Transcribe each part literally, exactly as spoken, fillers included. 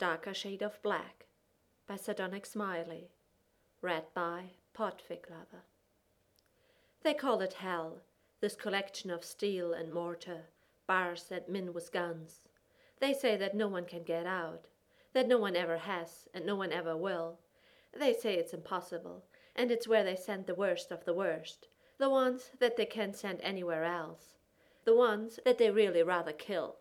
Darker Shade of Black by Sardonic Smiley, read by Podfig Lover. They call it hell, this collection of steel and mortar, bars that min with guns. They say that no one can get out, that no one ever has and no one ever will. They say it's impossible, and it's where they send the worst of the worst, the ones that they can't send anywhere else, the ones that they really rather kill.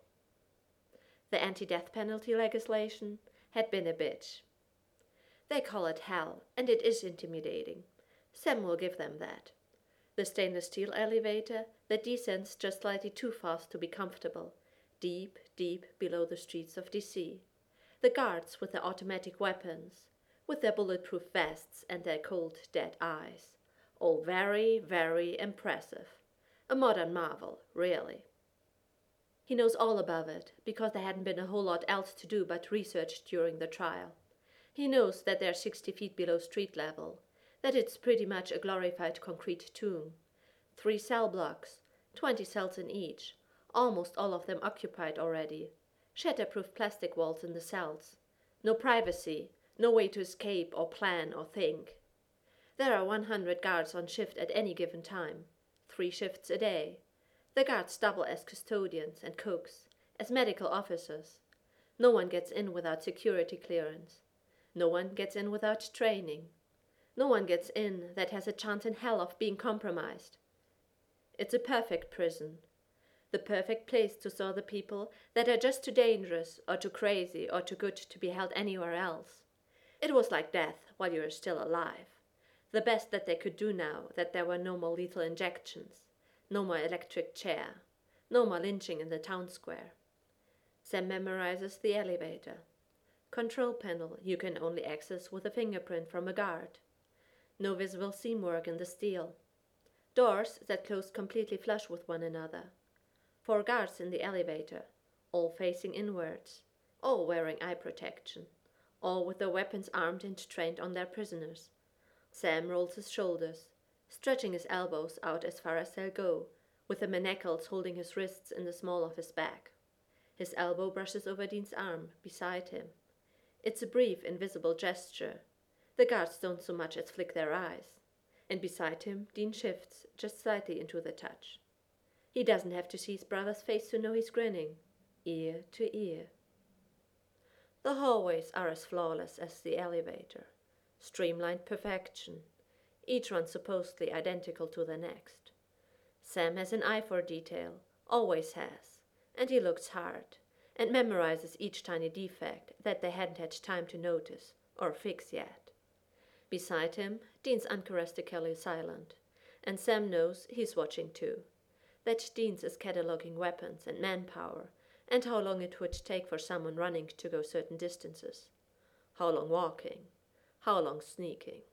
The anti-death penalty legislation had been a bitch. They call it hell, and it is intimidating. Sam will give them that. The stainless steel elevator that descends just slightly too fast to be comfortable, deep, deep below the streets of D C. The guards with their automatic weapons, with their bulletproof vests and their cold, dead eyes. All very, very impressive. A modern marvel, really. He knows all about it, because there hadn't been a whole lot else to do but research during the trial. He knows that they're sixty feet below street level, that it's pretty much a glorified concrete tomb. Three cell blocks, twenty cells in each, almost all of them occupied already. Shatterproof plastic walls in the cells. No privacy, no way to escape or plan or think. There are one hundred guards on shift at any given time, three shifts a day. The guards double as custodians and cooks, as medical officers. No one gets in without security clearance. No one gets in without training. No one gets in that has a chance in hell of being compromised. It's a perfect prison. The perfect place to store the people that are just too dangerous or too crazy or too good to be held anywhere else. It was like death while you were still alive. The best that they could do now that there were no more lethal injections. No more electric chair. No more lynching in the town square. Sam memorizes the elevator. Control panel you can only access with a fingerprint from a guard. No visible seamwork in the steel. Doors that close completely flush with one another. Four guards in the elevator, all facing inwards, all wearing eye protection, all with their weapons armed and trained on their prisoners. Sam rolls his shoulders, stretching his elbows out as far as they'll go, with the manacles holding his wrists in the small of his back. His elbow brushes over Dean's arm beside him. It's a brief, invisible gesture. The guards don't so much as flick their eyes. And beside him, Dean shifts just slightly into the touch. He doesn't have to see his brother's face to know he's grinning, ear to ear. The hallways are as flawless as the elevator. Streamlined perfection. Each one supposedly identical to the next. Sam has an eye for detail, always has, and he looks hard, and memorizes each tiny defect that they hadn't had time to notice or fix yet. Beside him, Dean's uncharacteristically silent, and Sam knows he's watching too, that Dean's is cataloging weapons and manpower, and how long it would take for someone running to go certain distances, how long walking, how long sneaking.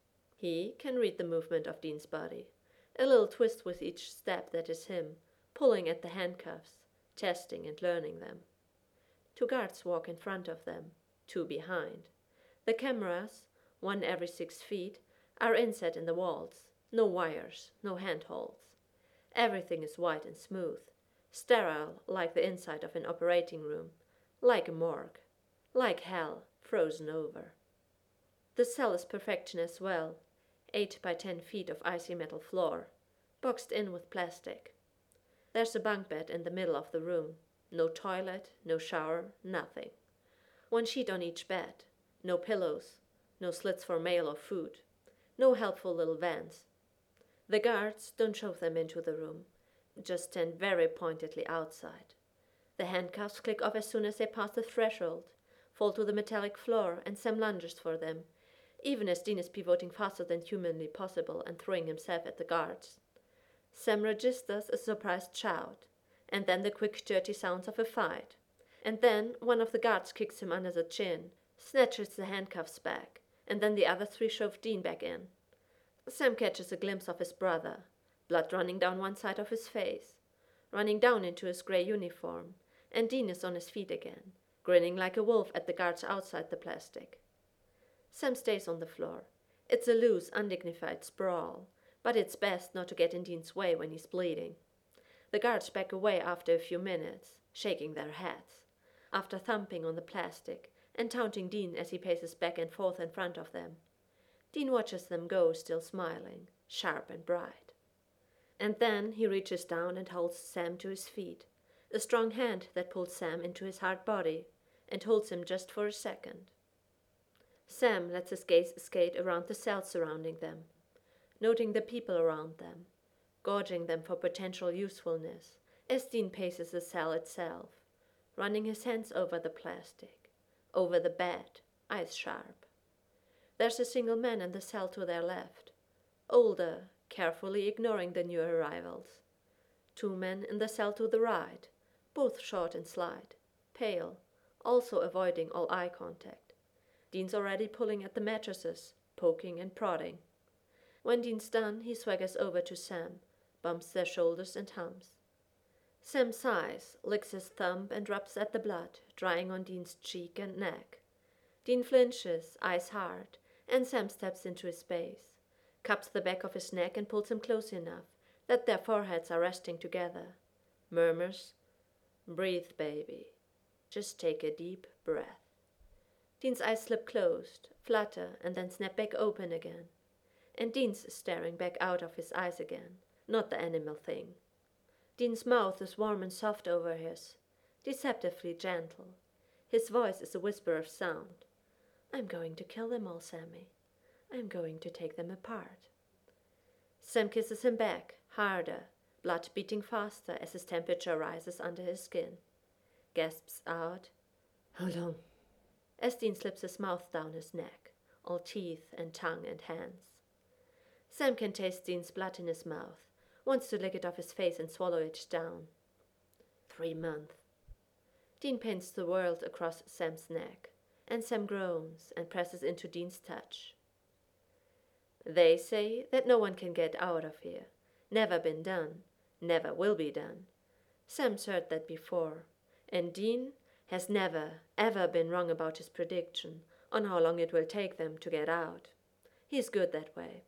He can read the movement of Dean's body, a little twist with each step that is him, pulling at the handcuffs, testing and learning them. Two guards walk in front of them, two behind. The cameras, one every six feet, are inset in the walls, no wires, no handholds. Everything is white and smooth, sterile like the inside of an operating room, like a morgue, like hell frozen over. The cell is perfection as well. Eight by ten feet of icy metal floor, boxed in with plastic. There's a bunk bed in the middle of the room. No toilet, no shower, nothing. One sheet on each bed. No pillows, no slits for mail or food. No helpful little vents. The guards don't shove them into the room, just stand very pointedly outside. The handcuffs click off as soon as they pass the threshold, fall to the metallic floor, and Sam lunges for them, even as Dean is pivoting faster than humanly possible and throwing himself at the guards. Sam registers a surprised shout, and then the quick, dirty sounds of a fight. And then one of the guards kicks him under the chin, snatches the handcuffs back, and then the other three shove Dean back in. Sam catches a glimpse of his brother, blood running down one side of his face, running down into his grey uniform, and Dean is on his feet again, grinning like a wolf at the guards outside the plastic. Sam stays on the floor. It's a loose, undignified sprawl, but it's best not to get in Dean's way when he's bleeding. The guards back away after a few minutes, shaking their heads, after thumping on the plastic and taunting Dean as he paces back and forth in front of them. Dean watches them go, still smiling, sharp and bright. And then he reaches down and holds Sam to his feet, a strong hand that pulls Sam into his hard body and holds him just for a second. Sam lets his gaze skate around the cells surrounding them, noting the people around them, gauging them for potential usefulness, as Dean paces the cell itself, running his hands over the plastic, over the bed, eyes sharp. There's a single man in the cell to their left, older, carefully ignoring the new arrivals. Two men in the cell to the right, both short and slight, pale, also avoiding all eye contact. Dean's already pulling at the mattresses, poking and prodding. When Dean's done, he swaggers over to Sam, bumps their shoulders and hums. Sam sighs, licks his thumb and rubs at the blood, drying on Dean's cheek and neck. Dean flinches, eyes hard, and Sam steps into his space, cups the back of his neck and pulls him close enough that their foreheads are resting together, murmurs, "Breathe, baby. Just take a deep breath." Dean's eyes slip closed, flutter, and then snap back open again. And Dean's staring back out of his eyes again, not the animal thing. Dean's mouth is warm and soft over his, deceptively gentle. His voice is a whisper of sound. "I'm going to kill them all, Sammy. I'm going to take them apart." Sam kisses him back, harder, blood beating faster as his temperature rises under his skin. Gasps out, "How long?" as Dean slips his mouth down his neck, all teeth and tongue and hands. Sam can taste Dean's blood in his mouth, wants to lick it off his face and swallow it down. Three months. Dean paints the world across Sam's neck, and Sam groans and presses into Dean's touch. They say that no one can get out of here. Never been done. Never will be done. Sam's heard that before, and Dean has never, ever been wrong about his prediction on how long it will take them to get out. He's good that way.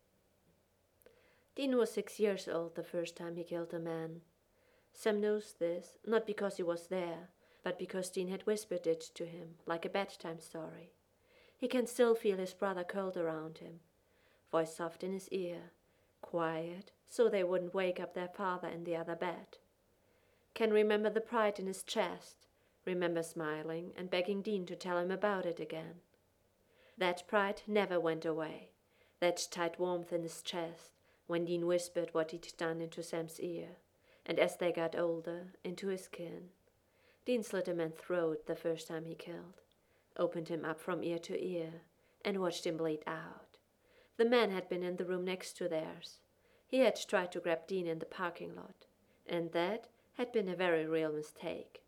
Dean was six years old the first time he killed a man. Sam knows this, not because he was there, but because Dean had whispered it to him, like a bedtime story. He can still feel his brother curled around him, voice soft in his ear, quiet, so they wouldn't wake up their father in the other bed. Can remember the pride in his chest, remember smiling and begging Dean to tell him about it again. That pride never went away, that tight warmth in his chest, when Dean whispered what he'd done into Sam's ear, and as they got older, into his skin. Dean slit a man's throat the first time he killed, opened him up from ear to ear, and watched him bleed out. The man had been in the room next to theirs. He had tried to grab Dean in the parking lot, and that had been a very real mistake.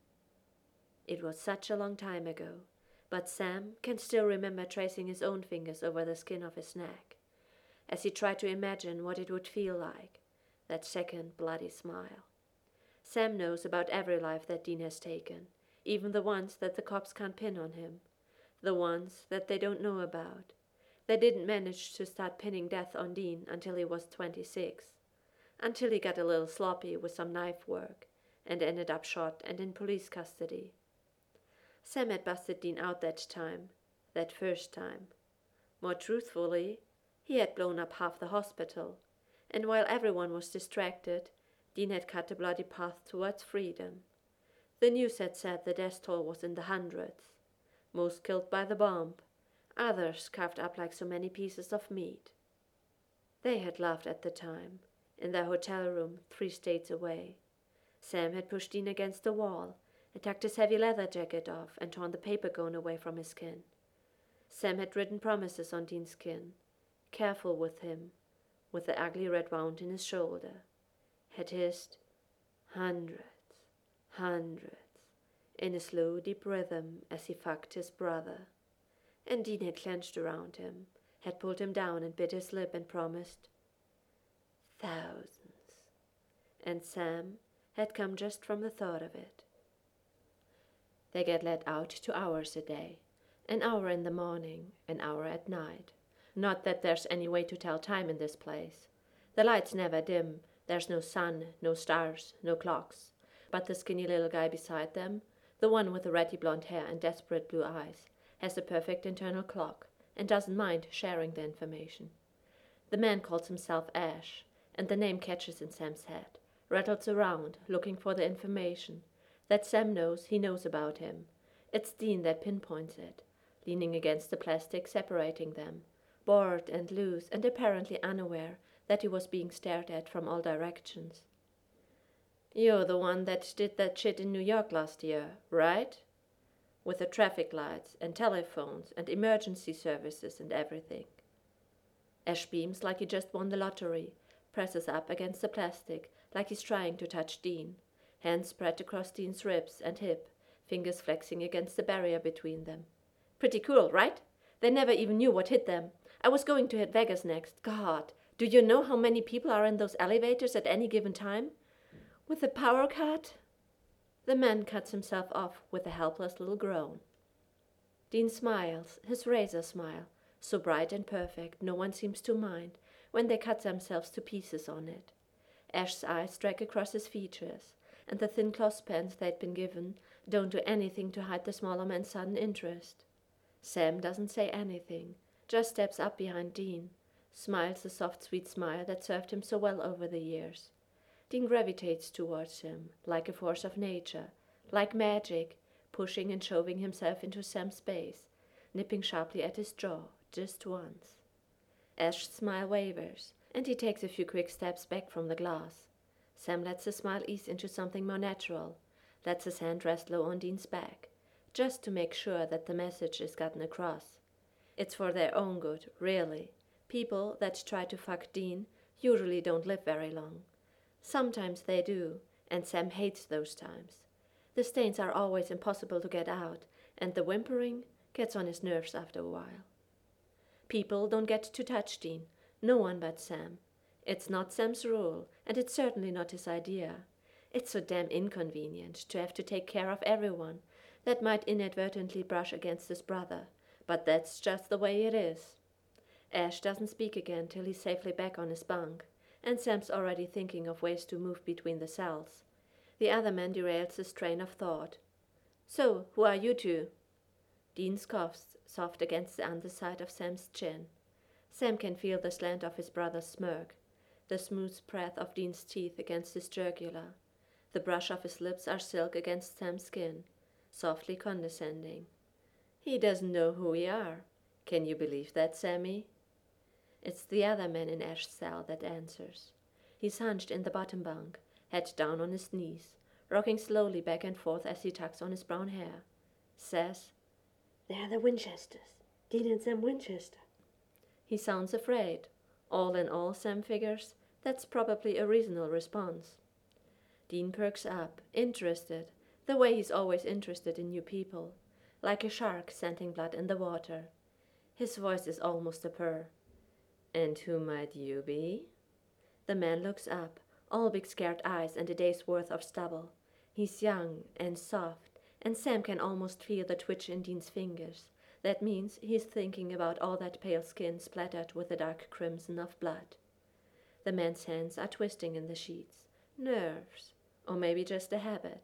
It was such a long time ago, but Sam can still remember tracing his own fingers over the skin of his neck, as he tried to imagine what it would feel like, that second bloody smile. Sam knows about every life that Dean has taken, even the ones that the cops can't pin on him, the ones that they don't know about. They didn't manage to start pinning death on Dean until he was twenty-six, until he got a little sloppy with some knife work and ended up shot and in police custody. Sam had busted Dean out that time, that first time. More truthfully, he had blown up half the hospital, and while everyone was distracted, Dean had cut a bloody path towards freedom. The news had said the death toll was in the hundreds, most killed by the bomb, others carved up like so many pieces of meat. They had laughed at the time, in their hotel room three states away. Sam had pushed Dean against the wall and tucked his heavy leather jacket off and torn the paper cone away from his skin. Sam had written promises on Dean's skin, careful with him, with the ugly red wound in his shoulder, had hissed, "Hundreds, hundreds," in a slow, deep rhythm as he fucked his brother. And Dean had clenched around him, had pulled him down and bit his lip and promised, "Thousands." And Sam had come just from the thought of it. They get let out two hours a day, an hour in the morning, an hour at night. Not that there's any way to tell time in this place. The lights never dim, there's no sun, no stars, no clocks. But the skinny little guy beside them, the one with the ratty blonde hair and desperate blue eyes, has a perfect internal clock and doesn't mind sharing the information. The man calls himself Ash, and the name catches in Sam's head, rattles around, looking for the information that Sam knows he knows about him. It's Dean that pinpoints it, leaning against the plastic separating them, bored and loose and apparently unaware that he was being stared at from all directions. "You're the one that did that shit in New York last year, right? With the traffic lights and telephones and emergency services and everything." Ash beams like he just won the lottery, presses up against the plastic like he's trying to touch Dean, hands spread across Dean's ribs and hip, fingers flexing against the barrier between them. "Pretty cool, right? They never even knew what hit them. I was going to hit Vegas next. God, do you know how many people are in those elevators at any given time? With the power cut?" The man cuts himself off with a helpless little groan. Dean smiles, his razor smile, so bright and perfect no one seems to mind when they cut themselves to pieces on it. Ash's eyes drag across his features, and the thin cloth pants they'd been given don't do anything to hide the smaller man's sudden interest. Sam doesn't say anything, just steps up behind Dean, smiles the soft, sweet smile that served him so well over the years. Dean gravitates towards him, like a force of nature, like magic, pushing and shoving himself into Sam's space, nipping sharply at his jaw, just once. Ash's smile wavers, and he takes a few quick steps back from the glass. Sam lets the smile ease into something more natural, lets his hand rest low on Dean's back, just to make sure that the message is gotten across. It's for their own good, really. People that try to fuck Dean usually don't live very long. Sometimes they do, and Sam hates those times. The stains are always impossible to get out, and the whimpering gets on his nerves after a while. People don't get to touch Dean, no one but Sam. It's not Sam's rule, and it's certainly not his idea. It's so damn inconvenient to have to take care of everyone that might inadvertently brush against his brother, but that's just the way it is. Ash doesn't speak again till he's safely back on his bunk, and Sam's already thinking of ways to move between the cells. The other man derails his train of thought. "So, who are you two?" Dean coughs, soft against the underside of Sam's chin. Sam can feel the slant of his brother's smirk, the smooth breath of Dean's teeth against his jugular. The brush of his lips are silk against Sam's skin, softly condescending. "He doesn't know who we are. Can you believe that, Sammy?" It's the other man in Ash's cell that answers. He's hunched in the bottom bunk, head down on his knees, rocking slowly back and forth as he tugs on his brown hair. Says, "They're the Winchesters, Dean and Sam Winchester." He sounds afraid. All in all, Sam figures, that's probably a reasonable response. Dean perks up, interested, the way he's always interested in new people, like a shark scenting blood in the water. His voice is almost a purr. "And who might you be?" The man looks up, all big scared eyes and a day's worth of stubble. He's young and soft, and Sam can almost feel the twitch in Dean's fingers. That means he's thinking about all that pale skin splattered with the dark crimson of blood. The man's hands are twisting in the sheets. Nerves, or maybe just a habit.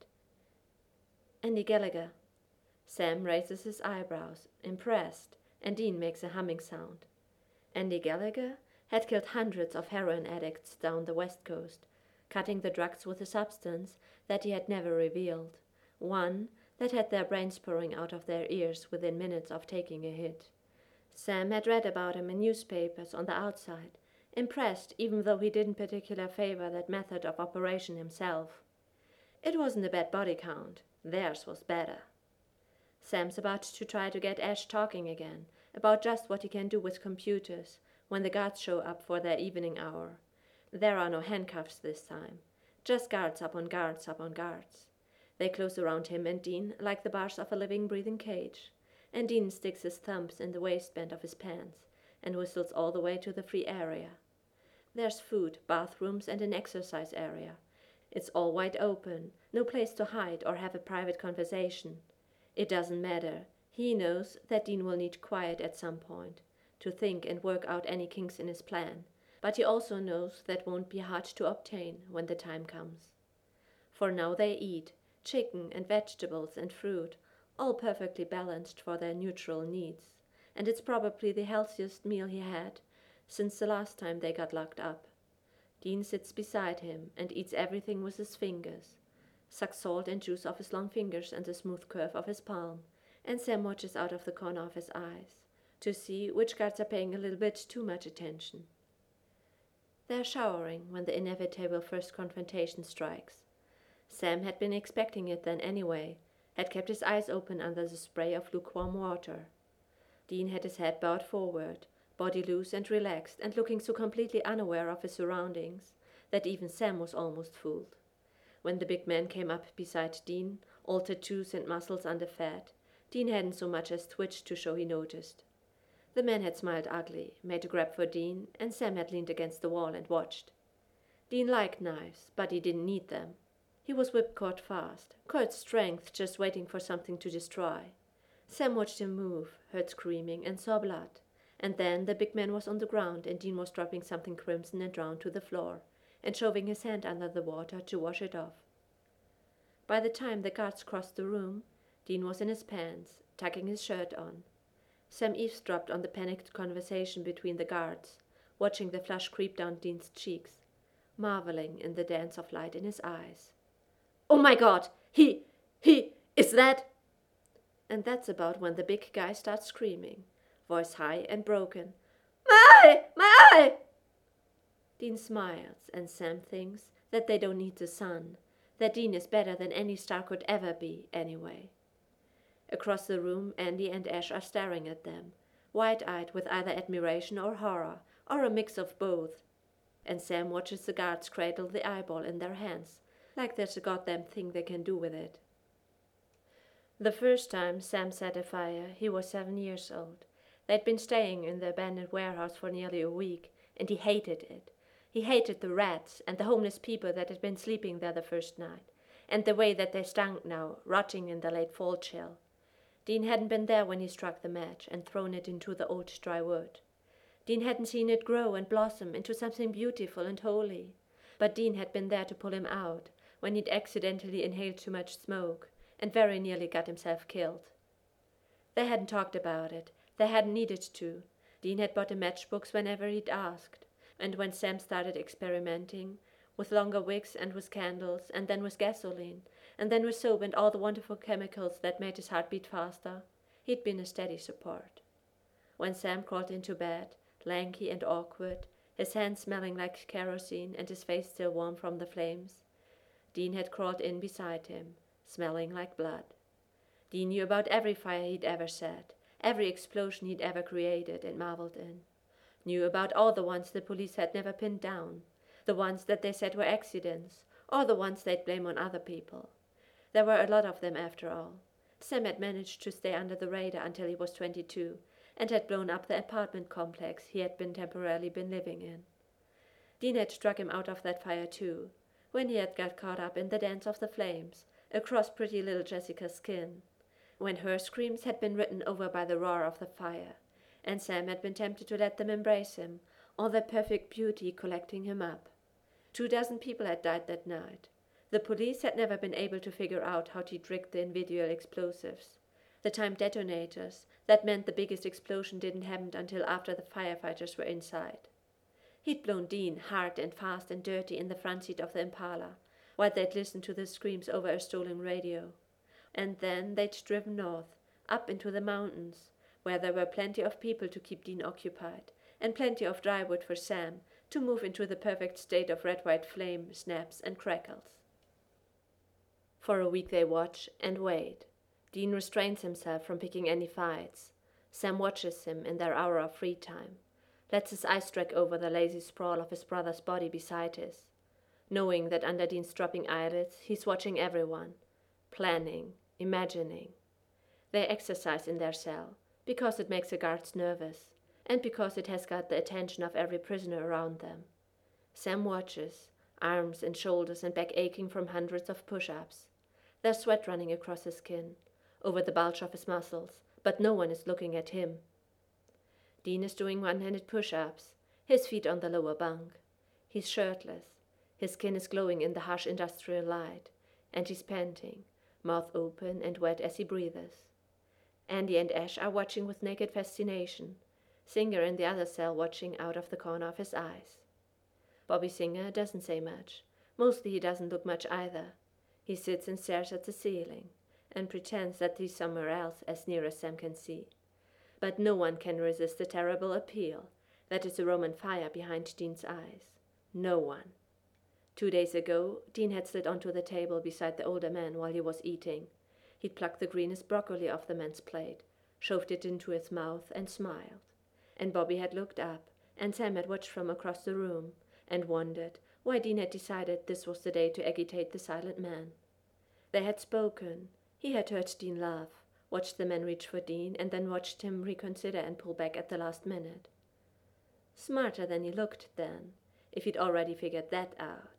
"Andy Gallagher." Sam raises his eyebrows, impressed, and Dean makes a humming sound. Andy Gallagher had killed hundreds of heroin addicts down the West Coast, cutting the drugs with a substance that he had never revealed, one that had their brains pouring out of their ears within minutes of taking a hit. Sam had read about him in newspapers on the outside, impressed even though he didn't particularly favor that method of operation himself. It wasn't a bad body count. Theirs was better. Sam's about to try to get Ash talking again, about just what he can do with computers when the guards show up for their evening hour. There are no handcuffs this time, just guards upon guards upon guards. They close around him and Dean like the bars of a living, breathing cage, and Dean sticks his thumbs in the waistband of his pants and whistles all the way to the free area. There's food, bathrooms, and an exercise area. It's all wide open, no place to hide or have a private conversation. It doesn't matter. He knows that Dean will need quiet at some point, to think and work out any kinks in his plan, but he also knows that won't be hard to obtain when the time comes. For now they eat, chicken and vegetables and fruit, all perfectly balanced for their neutral needs, and it's probably the healthiest meal he had since the last time they got locked up. Dean sits beside him and eats everything with his fingers, sucks salt and juice off his long fingers and the smooth curve of his palm, and Sam watches out of the corner of his eyes to see which guards are paying a little bit too much attention. They're showering when the inevitable first confrontation strikes. Sam had been expecting it then anyway, had kept his eyes open under the spray of lukewarm water. Dean had his head bowed forward, body loose and relaxed, and looking so completely unaware of his surroundings that even Sam was almost fooled. When the big man came up beside Dean, all tattoos and muscles underfed, Dean hadn't so much as twitched to show he noticed. The man had smiled ugly, made a grab for Dean, and Sam had leaned against the wall and watched. Dean liked knives, but he didn't need them. He was whipcord fast, coiled strength just waiting for something to destroy. Sam watched him move, heard screaming, and saw blood. And then the big man was on the ground and Dean was dropping something crimson and round to the floor and shoving his hand under the water to wash it off. By the time the guards crossed the room, Dean was in his pants, tucking his shirt on. Sam eavesdropped on the panicked conversation between the guards, watching the flush creep down Dean's cheeks, marveling in the dance of light in his eyes. "Oh my God! He, he, is that?" And that's about when the big guy starts screaming, voice high and broken. "My eye! My eye!" Dean smiles, and Sam thinks that they don't need the sun, that Dean is better than any star could ever be, anyway. Across the room, Andy and Ash are staring at them, wide-eyed with either admiration or horror, or a mix of both. And Sam watches the guards cradle the eyeball in their hands, like there's a goddamn thing they can do with it. The first time Sam set a fire, he was seven years old. They'd been staying in the abandoned warehouse for nearly a week, and he hated it. He hated the rats and the homeless people that had been sleeping there the first night, and the way that they stunk now, rotting in the late fall chill. Dean hadn't been there when he struck the match and thrown it into the old dry wood. Dean hadn't seen it grow and blossom into something beautiful and holy. But Dean had been there to pull him out when he'd accidentally inhaled too much smoke and very nearly got himself killed. They hadn't talked about it. They hadn't needed to. Dean had bought him matchbooks whenever he'd asked, and when Sam started experimenting, with longer wicks and with candles, and then with gasoline, and then with soap and all the wonderful chemicals that made his heart beat faster, he'd been a steady support. When Sam crawled into bed, lanky and awkward, his hands smelling like kerosene and his face still warm from the flames, Dean had crawled in beside him, smelling like blood. Dean knew about every fire he'd ever set, every explosion he'd ever created and marveled in. Knew about all the ones the police had never pinned down, the ones that they said were accidents, or the ones they'd blame on other people. There were a lot of them after all. Sam had managed to stay under the radar until he was twenty-two, and had blown up the apartment complex he had been temporarily been living in. Dean had struck him out of that fire too, when he had got caught up in the dance of the flames, across pretty little Jessica's skin, when her screams had been written over by the roar of the fire, and Sam had been tempted to let them embrace him, all their perfect beauty collecting him up. Two dozen people had died that night. The police had never been able to figure out how to rig the individual explosives. The timed detonators, that meant the biggest explosion didn't happen until after the firefighters were inside. He'd blown Dean hard and fast and dirty in the front seat of the Impala, while they'd listened to the screams over a stolen radio. And then they'd driven north, up into the mountains, where there were plenty of people to keep Dean occupied, and plenty of dry wood for Sam to move into the perfect state of red-white flame, snaps, and crackles. For a week they watch and wait. Dean restrains himself from picking any fights. Sam watches him in their hour of free time, lets his eyes strike over the lazy sprawl of his brother's body beside his, knowing that under Dean's dropping eyelids he's watching everyone, planning, imagining. They exercise in their cell, because it makes the guards nervous, and because it has got the attention of every prisoner around them. Sam watches, arms and shoulders and back aching from hundreds of push-ups. There's sweat running across his skin, over the bulge of his muscles, but no one is looking at him. Dean is doing one-handed push-ups, his feet on the lower bunk. He's shirtless, his skin is glowing in the harsh industrial light, and he's panting, mouth open and wet as he breathes. Andy and Ash are watching with naked fascination, Singer in the other cell watching out of the corner of his eyes. Bobby Singer doesn't say much. Mostly he doesn't look much either. He sits and stares at the ceiling, and pretends that he's somewhere else as near as Sam can see. But no one can resist the terrible appeal that is a Roman fire behind Dean's eyes. No one. Two days ago, Dean had slid onto the table beside the older man while he was eating. He'd plucked the greenest broccoli off the man's plate, shoved it into his mouth, and smiled. And Bobby had looked up, and Sam had watched from across the room, and wondered why Dean had decided this was the day to agitate the silent man. They had spoken. He had heard Dean laugh, watched the man reach for Dean, and then watched him reconsider and pull back at the last minute. Smarter than he looked then, if he'd already figured that out.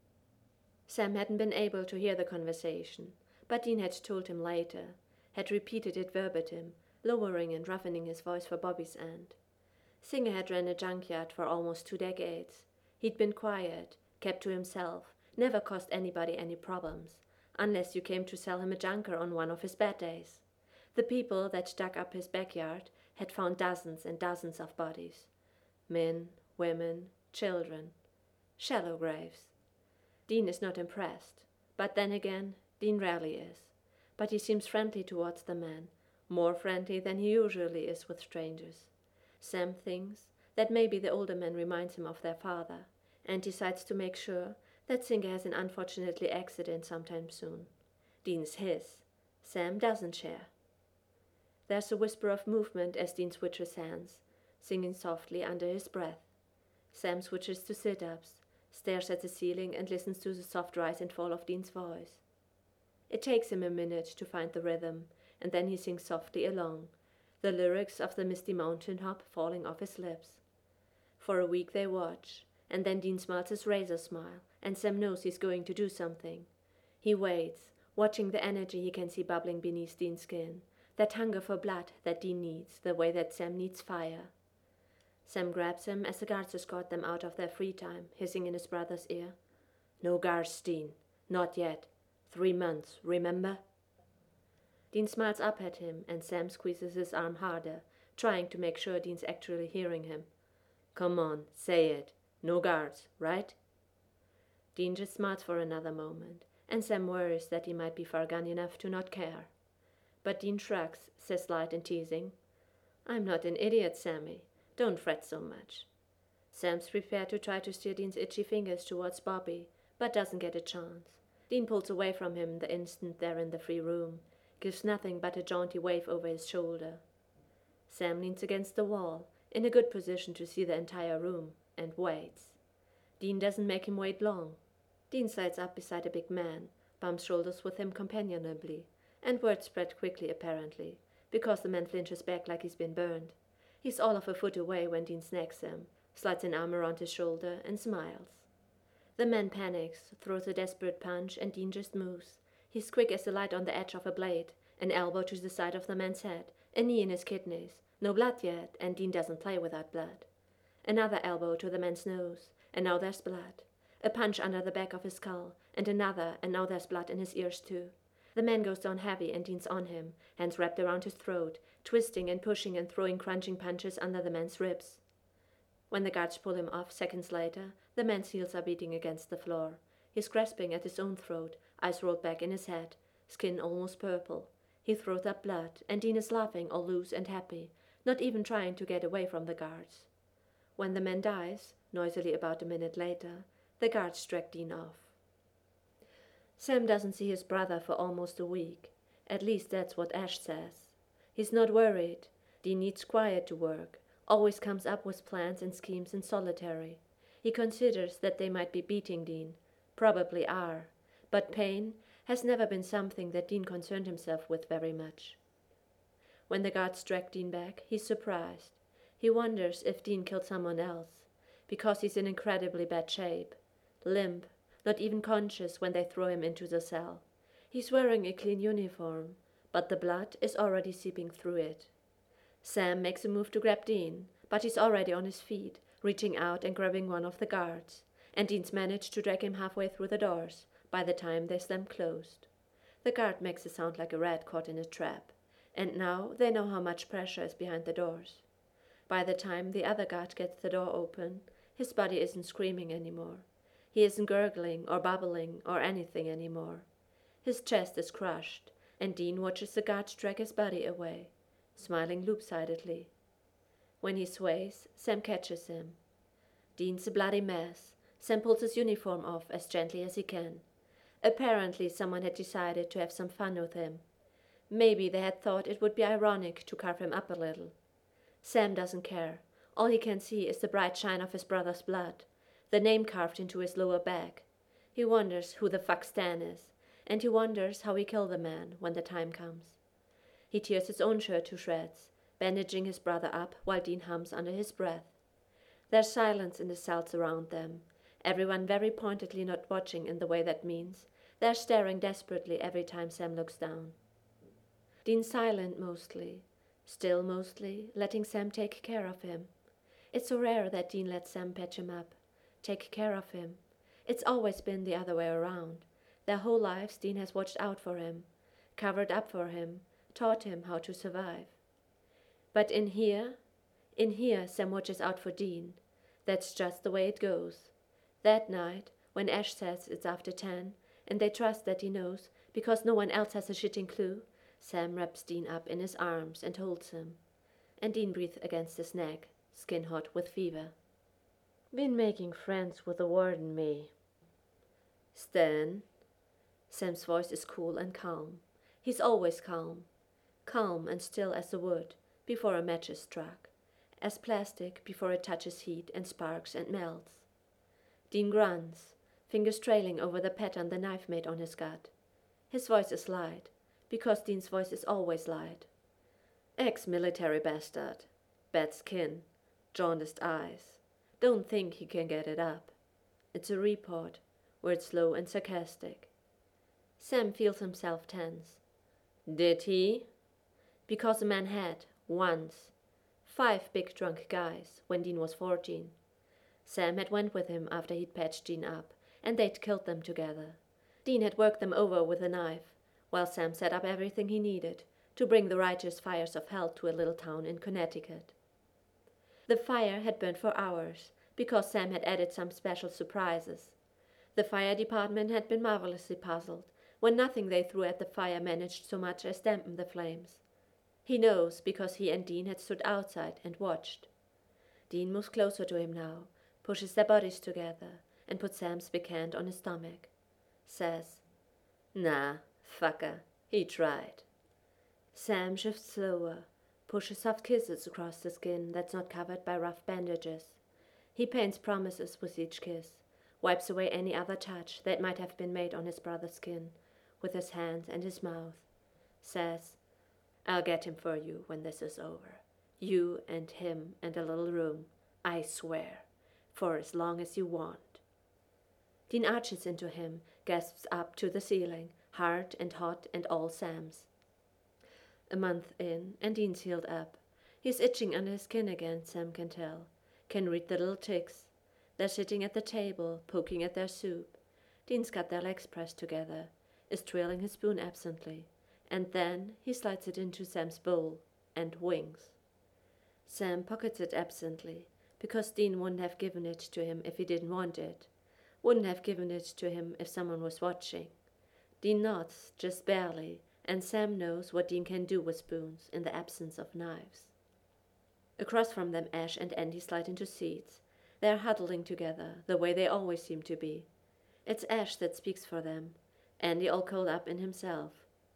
Sam hadn't been able to hear the conversation, but Dean had told him later, had repeated it verbatim, lowering and roughening his voice for Bobby's end. Singer had ran a junkyard for almost two decades. He'd been quiet, kept to himself, never caused anybody any problems, unless you came to sell him a junker on one of his bad days. The people that dug up his backyard had found dozens and dozens of bodies. Men, women, children. Shallow graves. Dean is not impressed, but then again, Dean rarely is. But he seems friendly towards the man, more friendly than he usually is with strangers. Sam thinks that maybe the older man reminds him of their father, and decides to make sure that Singer has an unfortunately accident sometime soon. Dean's his. Sam doesn't share. There's a whisper of movement as Dean switches hands, singing softly under his breath. Sam switches to sit-ups, stares at the ceiling and listens to the soft rise and fall of Dean's voice. It takes him a minute to find the rhythm, and then he sings softly along, the lyrics of the Misty Mountain Hop falling off his lips. For a week they watch, and then Dean smiles his razor smile, and Sam knows he's going to do something. He waits, watching the energy he can see bubbling beneath Dean's skin, that hunger for blood that Dean needs, the way that Sam needs fire. Sam grabs him as the guards escort them out of their free time, hissing in his brother's ear. "No guards, Dean. Not yet. Three months, remember?" Dean smiles up at him, and Sam squeezes his arm harder, trying to make sure Dean's actually hearing him. "Come on, say it. No guards, right?" Dean just smiles for another moment, and Sam worries that he might be far gone enough to not care. But Dean shrugs, says light and teasing, "I'm not an idiot, Sammy. Don't fret so much." Sam's prepared to try to steer Dean's itchy fingers towards Bobby, but doesn't get a chance. Dean pulls away from him the instant they're in the free room, gives nothing but a jaunty wave over his shoulder. Sam leans against the wall, in a good position to see the entire room, and waits. Dean doesn't make him wait long. Dean slides up beside a big man, bumps shoulders with him companionably, and word spread quickly apparently, because the man flinches back like he's been burned. He's all of a foot away when Dean snags him, slides an arm around his shoulder, and smiles. The man panics, throws a desperate punch, and Dean just moves. He's quick as the light on the edge of a blade, an elbow to the side of the man's head, a knee in his kidneys. No blood yet, and Dean doesn't play without blood. Another elbow to the man's nose, and now there's blood. A punch under the back of his skull, and another, and now there's blood in his ears too. The man goes down heavy, and Dean's on him, hands wrapped around his throat, twisting and pushing and throwing crunching punches under the man's ribs. When the guards pull him off seconds later, the man's heels are beating against the floor. He's grasping at his own throat, eyes rolled back in his head, skin almost purple. He throws up blood, and Dean is laughing all loose and happy, not even trying to get away from the guards. When the man dies, noisily about a minute later, the guards drag Dean off. Sam doesn't see his brother for almost a week. At least that's what Ash says. He's not worried. Dean needs quiet to work, always comes up with plans and schemes in solitary. He considers that they might be beating Dean, probably are, but pain has never been something that Dean concerned himself with very much. When the guards drag Dean back, he's surprised. He wonders if Dean killed someone else, because he's in incredibly bad shape, limp, not even conscious when they throw him into the cell. He's wearing a clean uniform, but the blood is already seeping through it. Sam makes a move to grab Dean, but he's already on his feet, reaching out and grabbing one of the guards, and Dean's managed to drag him halfway through the doors by the time they slam closed. The guard makes a sound like a rat caught in a trap, and now they know how much pressure is behind the doors. By the time the other guard gets the door open, his body isn't screaming anymore. He isn't gurgling or bubbling or anything anymore. His chest is crushed, and Dean watches the guard drag his body away, smiling loop-sidedly. When he sways, Sam catches him. Dean's a bloody mess. Sam pulls his uniform off as gently as he can. Apparently someone had decided to have some fun with him. Maybe they had thought it would be ironic to carve him up a little. Sam doesn't care. All he can see is the bright shine of his brother's blood, the name carved into his lower back. He wonders who the fuck Stan is, and he wonders how he killed the man when the time comes. He tears his own shirt to shreds, bandaging his brother up while Dean hums under his breath. There's silence in the cells around them, everyone very pointedly not watching in the way that means they're staring desperately every time Sam looks down. Dean's silent mostly, still mostly, letting Sam take care of him. It's so rare that Dean lets Sam patch him up, take care of him. It's always been the other way around. Their whole lives Dean has watched out for him, covered up for him, taught him how to survive. But in here, in here Sam watches out for Dean. That's just the way it goes. That night, when Ash says it's after ten, and they trust that he knows, because no one else has a shitting clue, Sam wraps Dean up in his arms and holds him. And Dean breathes against his neck, skin hot with fever. Been making friends with the warden, me. Stan? Sam's voice is cool and calm. He's always calm. Calm and still as the wood before a match is struck, as plastic before it touches heat and sparks and melts. Dean grunts, fingers trailing over the pattern the knife made on his gut. His voice is light, because Dean's voice is always light. Ex-military bastard. Bad skin. Jaundiced eyes. Don't think he can get it up. It's a report, word slow and sarcastic. Sam feels himself tense. Did he? Because the man had, once, five big drunk guys when Dean was fourteen. Sam had went with him after he'd patched Dean up, and they'd killed them together. Dean had worked them over with a knife, while Sam set up everything he needed to bring the righteous fires of hell to a little town in Connecticut. The fire had burned for hours, because Sam had added some special surprises. The fire department had been marvelously puzzled when nothing they threw at the fire managed so much as dampen the flames. He knows because he and Dean had stood outside and watched. Dean moves closer to him now, pushes their bodies together, and puts Sam's big hand on his stomach. Says, "Nah, fucker, he tried." Sam shifts slower, pushes soft kisses across the skin that's not covered by rough bandages. He paints promises with each kiss, wipes away any other touch that might have been made on his brother's skin, with his hands and his mouth. Says, "I'll get him for you when this is over. You and him and a little room, I swear, for as long as you want." Dean arches into him, gasps up to the ceiling, hard and hot and all Sam's. A month in, and Dean's healed up. He's itching under his skin again, Sam can tell. Can read the little ticks. They're sitting at the table, poking at their soup. Dean's got their legs pressed together, is twirling his spoon absently, and then he slides it into Sam's bowl, and winks. Sam pockets it absently, because Dean wouldn't have given it to him if he didn't want it. Wouldn't have given it to him if someone was watching. Dean nods, just barely, and Sam knows what Dean can do with spoons in the absence of knives. Across from them Ash and Andy slide into seats. They're huddling together, the way they always seem to be. It's Ash that speaks for them, Andy all curled up in himself.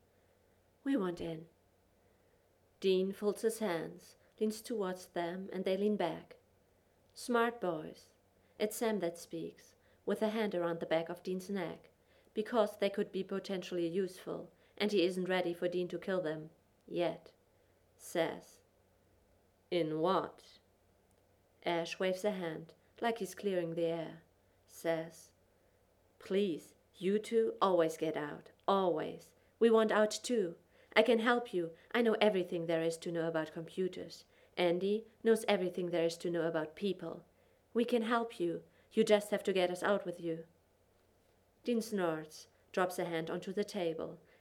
"We want in." Dean folds his hands, leans towards them, and they lean back. "Smart boys." It's Sam that speaks, with a hand around the back of Dean's neck, because they could be potentially useful, and he isn't ready for Dean to kill them, yet. Says, "In what?" Ash waves a hand, like he's clearing the air. Says, "Please, you two always get out, always. We want out too. I can help you. I know everything there is to know about computers. Andy knows everything there is to know about people. We can help you. You just have to get us out with you." Dean snorts, drops a hand onto the table,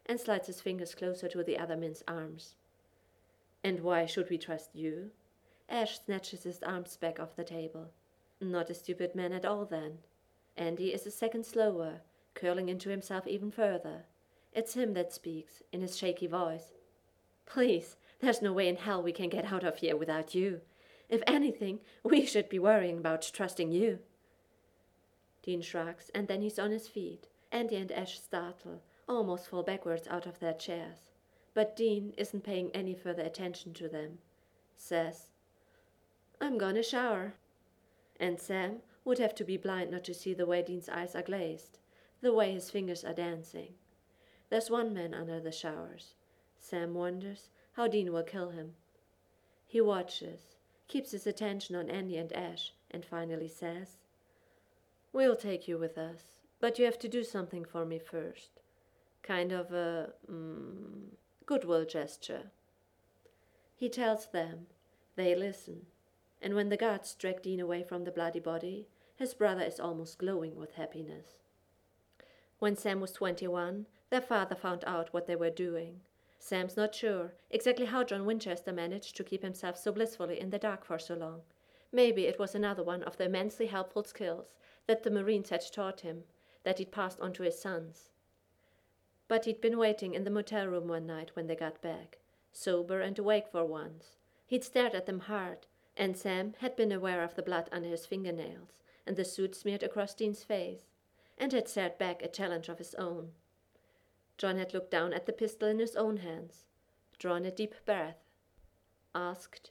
and slides his fingers closer to the other man's arms. And why should we trust you? Ash snatches his arms back off the table. Not a stupid man at all, then. Andy is a second slower, curling into himself even further. It's him that speaks, in his shaky voice. Please, there's no way in hell we can get out of here without you. If anything, we should be worrying about trusting you. Dean shrugs, and then he's on his feet. Andy and Ash startle, almost fall backwards out of their chairs. But Dean isn't paying any further attention to them. Says, I'm gonna shower. And Sam would have to be blind not to see the way Dean's eyes are glazed, the way his fingers are dancing. There's one man under the showers. Sam wonders how Dean will kill him. He watches, keeps his attention on Andy and Ash, and finally says, We'll take you with us, but you have to do something for me first. Kind of a mm, goodwill gesture. He tells them. They listen. And when the guards drag Dean away from the bloody body, his brother is almost glowing with happiness. When Sam was twenty-one, their father found out what they were doing. Sam's not sure exactly how John Winchester managed to keep himself so blissfully in the dark for so long. Maybe it was another one of the immensely helpful skills that the Marines had taught him, that he'd passed on to his sons. But he'd been waiting in the motel room one night when they got back, sober and awake for once. He'd stared at them hard, and Sam had been aware of the blood under his fingernails and the soot smeared across Dean's face, and had stared back a challenge of his own. John had looked down at the pistol in his own hands, drawn a deep breath, asked,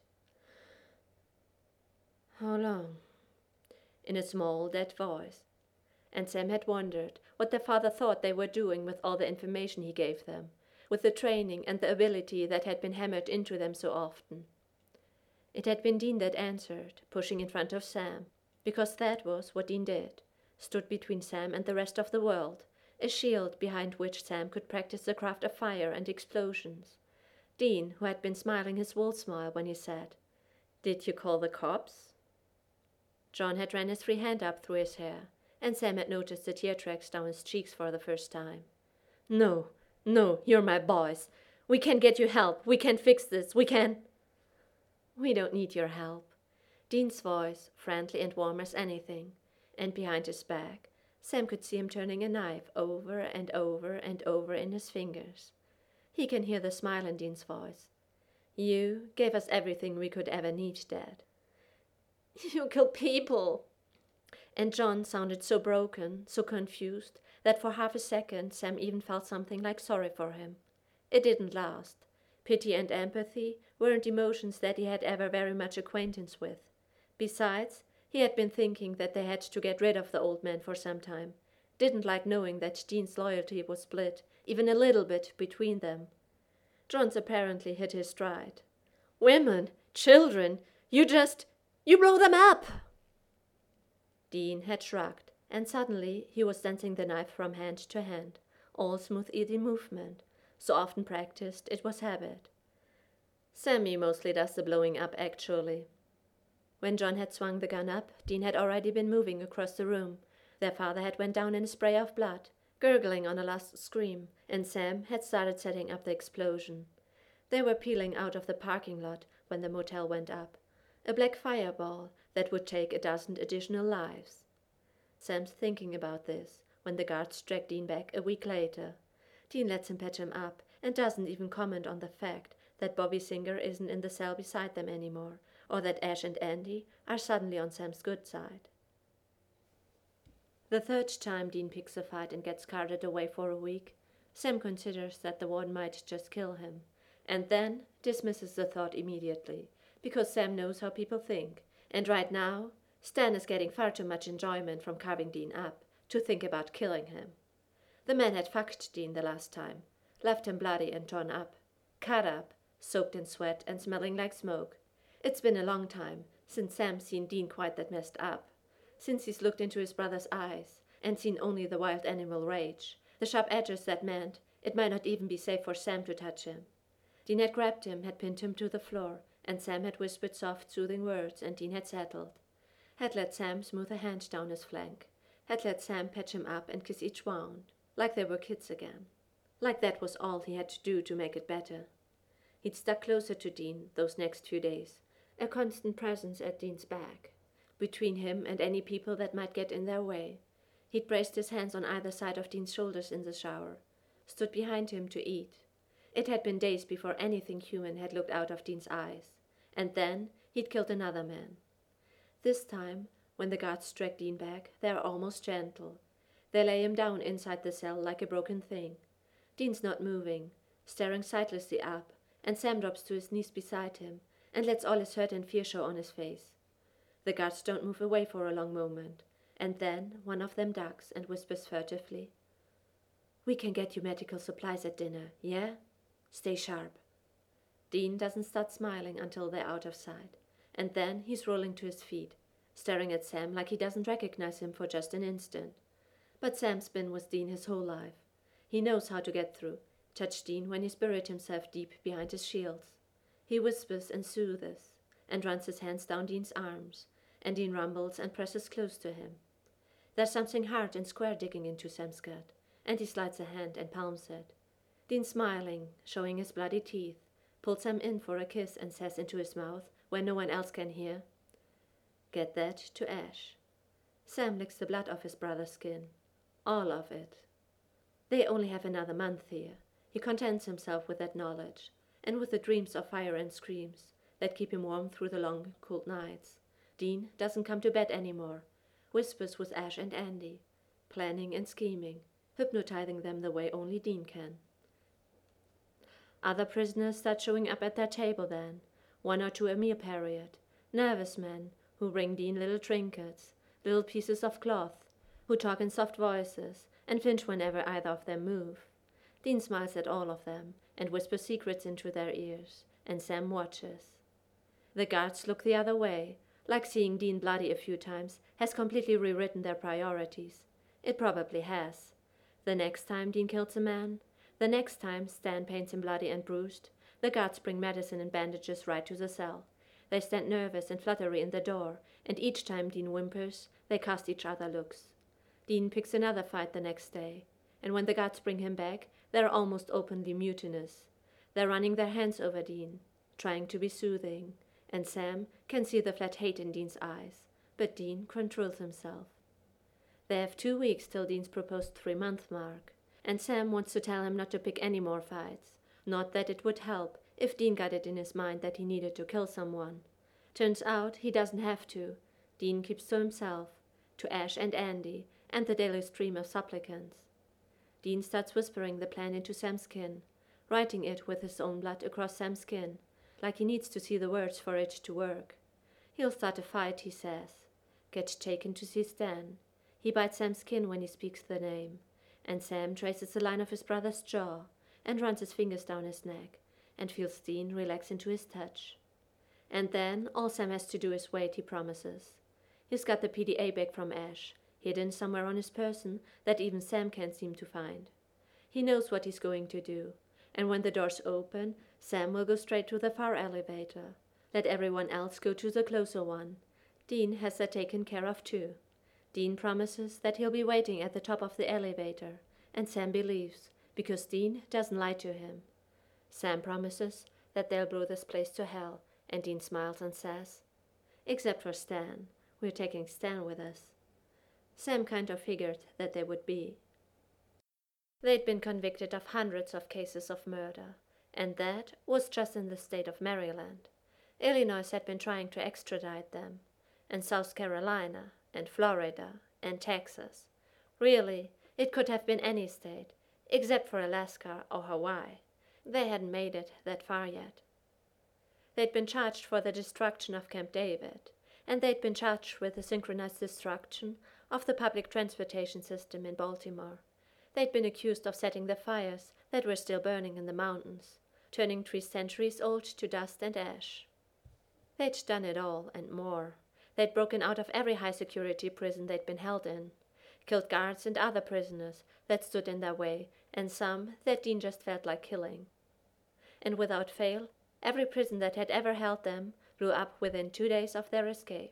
How long? In a small, dead voice. And Sam had wondered what their father thought they were doing with all the information he gave them, with the training and the ability that had been hammered into them so often. It had been Dean that answered, pushing in front of Sam, because that was what Dean did, stood between Sam and the rest of the world, a shield behind which Sam could practice the craft of fire and explosions. Dean, who had been smiling his wall smile when he said, Did you call the cops? John had ran his free hand up through his hair, and Sam had noticed the tear tracks down his cheeks for the first time. No, no, you're my boys. We can get you help. We can fix this. We can... We don't need your help. Dean's voice, friendly and warm as anything, and behind his back, Sam could see him turning a knife over and over and over in his fingers. He can hear the smile in Dean's voice. You gave us everything we could ever need, Dad. You kill people. And John sounded so broken, so confused, that for half a second Sam even felt something like sorry for him. It didn't last. Pity and empathy weren't emotions that he had ever very much acquaintance with. Besides, he had been thinking that they had to get rid of the old man for some time. Didn't like knowing that Dean's loyalty was split, even a little bit, between them. John's apparently hit his stride. Women, children, you just, you blow them up! Dean had shrugged, and suddenly he was dancing the knife from hand to hand, all smooth easy movement. So often practiced, it was habit. Sammy mostly does the blowing up, actually. When John had swung the gun up, Dean had already been moving across the room. Their father had went down in a spray of blood, gurgling on a last scream, and Sam had started setting up the explosion. They were peeling out of the parking lot when the motel went up, a black fireball that would take a dozen additional lives. Sam's thinking about this when the guards dragged Dean back a week later. Dean lets him patch him up and doesn't even comment on the fact that Bobby Singer isn't in the cell beside them anymore, or that Ash and Andy are suddenly on Sam's good side. The third time Dean picks a fight and gets carted away for a week, Sam considers that the warden might just kill him, and then dismisses the thought immediately, because Sam knows how people think, and right now, Stan is getting far too much enjoyment from carving Dean up to think about killing him. The man had fucked Dean the last time, left him bloody and torn up, cut up, soaked in sweat and smelling like smoke. It's been a long time since Sam's seen Dean quite that messed up, since he's looked into his brother's eyes and seen only the wild animal rage, the sharp edges that meant it might not even be safe for Sam to touch him. Dean had grabbed him, had pinned him to the floor, and Sam had whispered soft, soothing words, and Dean had settled, had let Sam smooth a hand down his flank, had let Sam patch him up and kiss each wound, like they were kids again. Like that was all he had to do to make it better. He'd stuck closer to Dean those next few days, a constant presence at Dean's back, between him and any people that might get in their way. He'd braced his hands on either side of Dean's shoulders in the shower, stood behind him to eat. It had been days before anything human had looked out of Dean's eyes, and then he'd killed another man. This time, when the guards dragged Dean back, they were almost gentle. They lay him down inside the cell like a broken thing. Dean's not moving, staring sightlessly up, and Sam drops to his knees beside him and lets all his hurt and fear show on his face. The guards don't move away for a long moment, and then one of them ducks and whispers furtively, "We can get you medical supplies at dinner, yeah? Stay sharp." Dean doesn't start smiling until they're out of sight, and then he's rolling to his feet, staring at Sam like he doesn't recognize him for just an instant. But Sam's been with Dean his whole life. He knows how to get through, touch Dean when he's buried himself deep behind his shields. He whispers and soothes, and runs his hands down Dean's arms, and Dean rumbles and presses close to him. There's something hard and square digging into Sam's gut, and he slides a hand and palms it. Dean, smiling, showing his bloody teeth, pulls Sam in for a kiss and says into his mouth, where no one else can hear, "Get that to Ash." Sam licks the blood off his brother's skin. All of it. They only have another month here. He contents himself with that knowledge, and with the dreams of fire and screams that keep him warm through the long, cold nights. Dean doesn't come to bed anymore, whispers with Ash and Andy, planning and scheming, hypnotizing them the way only Dean can. Other prisoners start showing up at their table then, one or two a meal period, nervous men who bring Dean little trinkets, little pieces of cloth, who talk in soft voices and flinch whenever either of them move. Dean smiles at all of them and whispers secrets into their ears, and Sam watches. The guards look the other way, like seeing Dean bloody a few times has completely rewritten their priorities. It probably has. The next time Dean kills a man, the next time Stan paints him bloody and bruised, the guards bring medicine and bandages right to the cell. They stand nervous and fluttery in the door, and each time Dean whimpers, they cast each other looks. Dean picks another fight the next day, and when the guards bring him back, they're almost openly mutinous. They're running their hands over Dean, trying to be soothing, and Sam can see the flat hate in Dean's eyes, but Dean controls himself. They have two weeks till Dean's proposed three-month mark, and Sam wants to tell him not to pick any more fights, not that it would help if Dean got it in his mind that he needed to kill someone. Turns out he doesn't have to. Dean keeps to himself, to Ash and Andy, and the daily stream of supplicants. Dean starts whispering the plan into Sam's skin, writing it with his own blood across Sam's skin, like he needs to see the words for it to work. He'll start a fight, he says. Get taken to see Stan. He bites Sam's skin when he speaks the name, and Sam traces the line of his brother's jaw and runs his fingers down his neck and feels Dean relax into his touch. And then all Sam has to do is wait, he promises. He's got the P D A bag from Ash, hidden somewhere on his person that even Sam can't seem to find. He knows what he's going to do, and when the doors open, Sam will go straight to the far elevator. Let everyone else go to the closer one. Dean has that taken care of too. Dean promises that he'll be waiting at the top of the elevator, and Sam believes, because Dean doesn't lie to him. Sam promises that they'll blow this place to hell, and Dean smiles and says, "Except for Stan. We're taking Stan with us." Sam kind of figured that they would be. They'd been convicted of hundreds of cases of murder, and that was just in the state of Maryland. Illinois had been trying to extradite them, and South Carolina, and Florida, and Texas. Really, it could have been any state, except for Alaska or Hawaii. They hadn't made it that far yet. They'd been charged for the destruction of Camp David, and they'd been charged with the synchronized destruction of the public transportation system in Baltimore. They'd been accused of setting the fires that were still burning in the mountains, turning trees centuries old to dust and ash. They'd done it all and more. They'd broken out of every high-security prison they'd been held in, killed guards and other prisoners that stood in their way, and some that Dean just felt like killing. And without fail, every prison that had ever held them blew up within two days of their escape.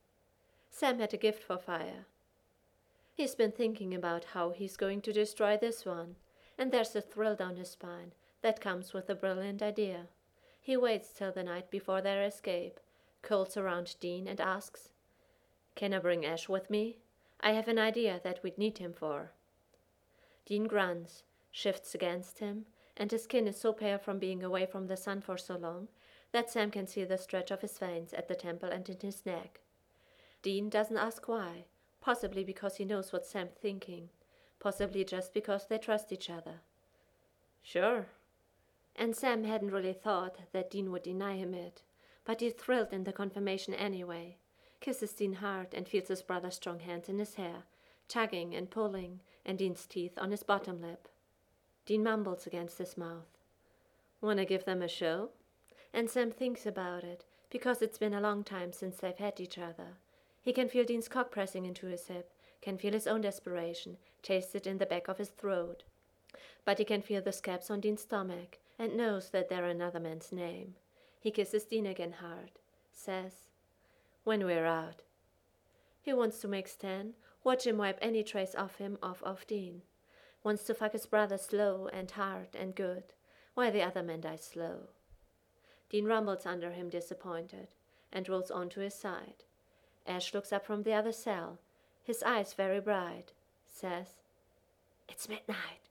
Sam had a gift for fire. He's been thinking about how he's going to destroy this one, and there's a thrill down his spine that comes with a brilliant idea. He waits till the night before their escape, curls around Dean and asks, "Can I bring Ash with me? I have an idea that we'd need him for." Dean grunts, shifts against him, and his skin is so pale from being away from the sun for so long that Sam can see the stretch of his veins at the temple and in his neck. Dean doesn't ask why, possibly because he knows what Sam's thinking, possibly just because they trust each other. "Sure." And Sam hadn't really thought that Dean would deny him it, but he thrilled in the confirmation anyway, kisses Dean hard and feels his brother's strong hands in his hair, tugging and pulling, and Dean's teeth on his bottom lip. Dean mumbles against his mouth, "Wanna give them a show?" And Sam thinks about it, because it's been a long time since they've had each other. He can feel Dean's cock pressing into his hip, can feel his own desperation, taste it in the back of his throat. But he can feel the scabs on Dean's stomach, and knows that they're another man's name. He kisses Dean again hard, says, "When we're out." He wants to make Stan watch him wipe any trace of him off of Dean. Wants to fuck his brother slow and hard and good, while the other man dies slow. Dean rumbles under him disappointed, and rolls onto his side. Ash looks up from the other cell, his eyes very bright, says, "It's midnight."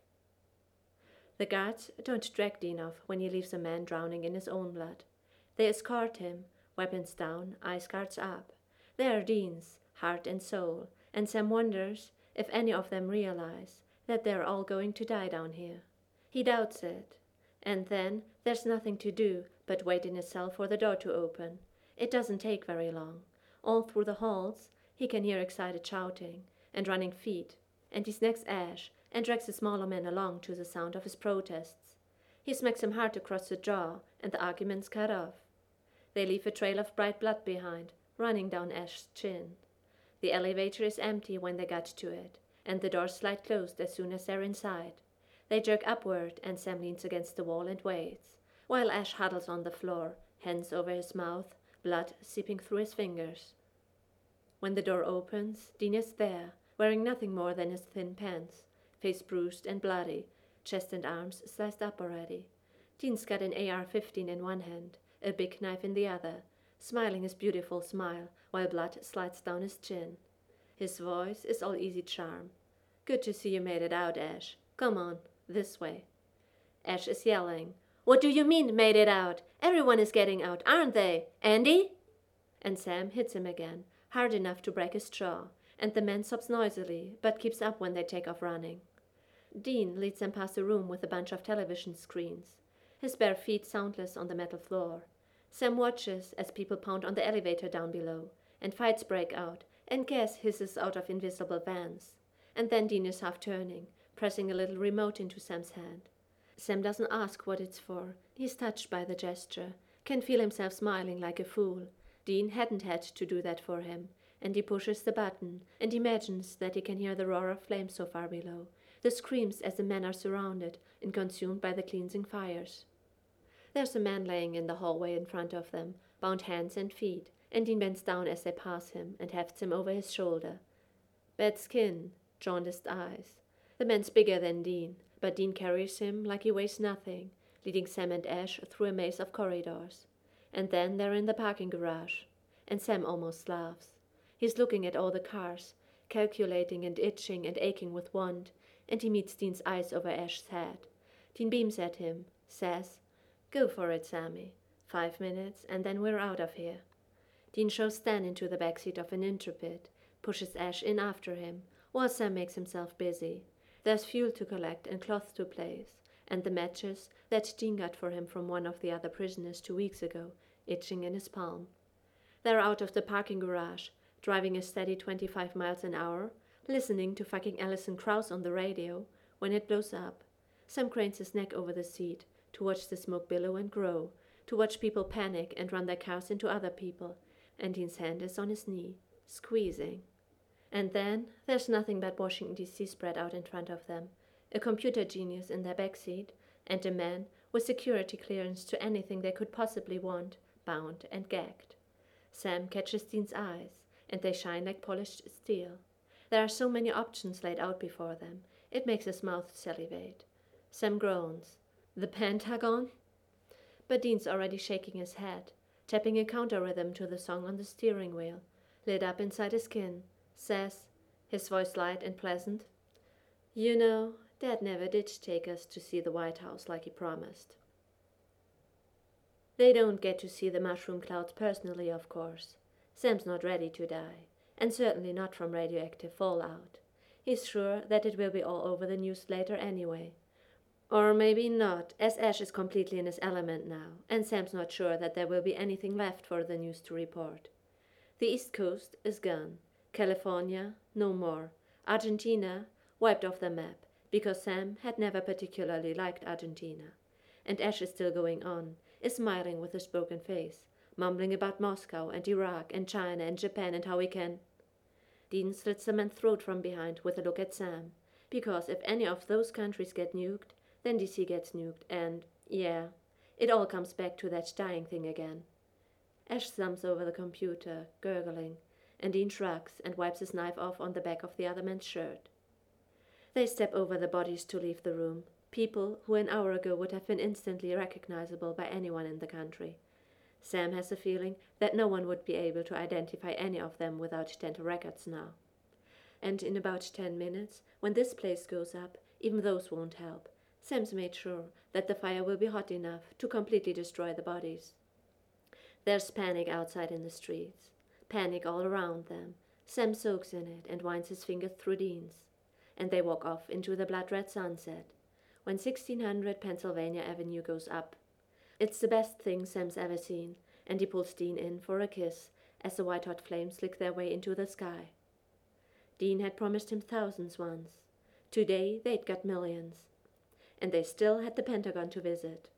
The guards don't drag Dean off when he leaves a man drowning in his own blood. They escort him, weapons down, ice guards up. They are Dean's, heart and soul, and Sam wonders if any of them realize that they're all going to die down here. He doubts it. And then there's nothing to do but wait in his cell for the door to open. It doesn't take very long. All through the halls, he can hear excited shouting and running feet, and he snags Ash and drags the smaller man along to the sound of his protests. He smacks him hard across the jaw, and the argument's cut off. They leave a trail of bright blood behind, running down Ash's chin. The elevator is empty when they get to it, and the doors slide closed as soon as they're inside. They jerk upward, and Sam leans against the wall and waits, while Ash huddles on the floor, hands over his mouth, blood seeping through his fingers. When the door opens, Dean is there, wearing nothing more than his thin pants, face bruised and bloody, chest and arms sliced up already. Dean's got an A R fifteen in one hand, a big knife in the other, smiling his beautiful smile while blood slides down his chin. His voice is all easy charm. "Good to see you made it out, Ash. Come on, this way." Ash is yelling, "What do you mean, made it out? Everyone is getting out, aren't they? Andy?" And Sam hits him again, hard enough to break his jaw, and the man sobs noisily, but keeps up when they take off running. Dean leads them past a room with a bunch of television screens, his bare feet soundless on the metal floor. Sam watches as people pound on the elevator down below, and fights break out, and gas hisses out of invisible vents. And then Dean is half turning, pressing a little remote into Sam's hand. Sam doesn't ask what it's for. He's touched by the gesture, can feel himself smiling like a fool. Dean hadn't had to do that for him, and he pushes the button and imagines that he can hear the roar of flames so far below, the screams as the men are surrounded and consumed by the cleansing fires. There's a man laying in the hallway in front of them, bound hands and feet, and Dean bends down as they pass him and hefts him over his shoulder. Bad skin, jaundiced eyes. The man's bigger than Dean, but Dean carries him like he weighs nothing, leading Sam and Ash through a maze of corridors. And then they're in the parking garage, and Sam almost laughs. He's looking at all the cars, calculating and itching and aching with want, and he meets Dean's eyes over Ash's head. Dean beams at him, says, "Go for it, Sammy. Five minutes, and then we're out of here." Dean shows Stan into the backseat of an Intrepid, pushes Ash in after him, while Sam makes himself busy. There's fuel to collect and cloth to place, and the matches that Dean got for him from one of the other prisoners two weeks ago, itching in his palm. They're out of the parking garage, driving a steady twenty-five miles an hour, listening to fucking Alison Krauss on the radio, when it blows up. Sam cranes his neck over the seat to watch the smoke billow and grow, to watch people panic and run their cars into other people, and Dean's hand is on his knee, squeezing. And then there's nothing but Washington, D C spread out in front of them, a computer genius in their backseat, and a man with security clearance to anything they could possibly want, bound and gagged. Sam catches Dean's eyes, and they shine like polished steel. There are so many options laid out before them. It makes his mouth salivate. Sam groans. The Pentagon? But Dean's already shaking his head, tapping a counter rhythm to the song on the steering wheel, lit up inside his skin, says, his voice light and pleasant, "You know, Dad never did take us to see the White House like he promised." They don't get to see the mushroom clouds personally, of course. Sam's not ready to die, and certainly not from radioactive fallout. He's sure that it will be all over the news later anyway. Or maybe not, as Ash is completely in his element now, and Sam's not sure that there will be anything left for the news to report. The East Coast is gone. California, no more. Argentina, wiped off the map, because Sam had never particularly liked Argentina. And Ash is still going on, is smiling with his broken face, mumbling about Moscow and Iraq and China and Japan and how he can. Dean slits the man's throat from behind with a look at Sam, because if any of those countries get nuked, then D C gets nuked, and, yeah, it all comes back to that dying thing again. Ash thumbs over the computer, gurgling, and Dean shrugs and wipes his knife off on the back of the other man's shirt. They step over the bodies to leave the room, people who an hour ago would have been instantly recognizable by anyone in the country. Sam has a feeling that no one would be able to identify any of them without dental records now. And in about ten minutes, when this place goes up, even those won't help. Sam's made sure that the fire will be hot enough to completely destroy the bodies. There's panic outside in the streets, panic all around them. Sam soaks in it and winds his fingers through Dean's, and they walk off into the blood-red sunset, when sixteen hundred Pennsylvania Avenue goes up. It's the best thing Sam's ever seen, and he pulls Dean in for a kiss as the white-hot flames lick their way into the sky. Dean had promised him thousands once. Today they'd got millions. And they still had the Pentagon to visit.